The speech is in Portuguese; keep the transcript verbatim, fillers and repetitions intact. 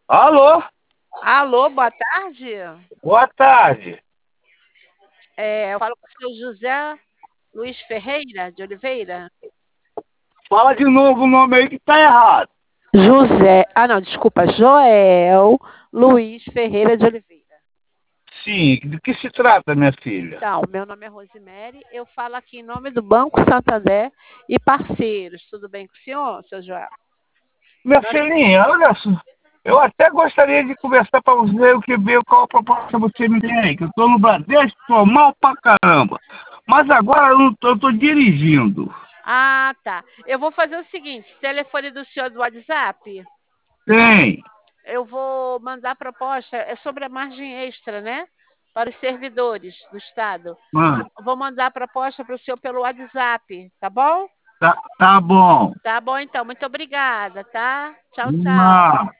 Alô, Alô, boa tarde. boa tarde. É, eu falo com o seu José Luiz Ferreira de Oliveira. Fala de novo o nome aí que tá errado. José, ah não, desculpa, Joel Luiz Ferreira de Oliveira. Sim, do que se trata, minha filha? Então, meu nome é Rosemary, eu falo aqui em nome do Banco Santander e parceiros. Tudo bem com o senhor, seu Joel? Minha Nós- filhinha, olha só. Eu até gostaria de conversar para você o que veio, qual a proposta você me tem aí. Que eu tô no Bradesco, tô mal pra caramba. Mas agora eu não tô, eu tô dirigindo. Ah, tá. Eu vou fazer o seguinte: telefone do senhor do WhatsApp. Tem. Eu vou mandar a proposta, é sobre a margem extra, né? Para os servidores do Estado. Mano, Vou mandar a proposta para o senhor pelo WhatsApp, tá bom? tá, tá bom. Tá bom, então. Muito obrigada, tá? Tchau, tchau. Não.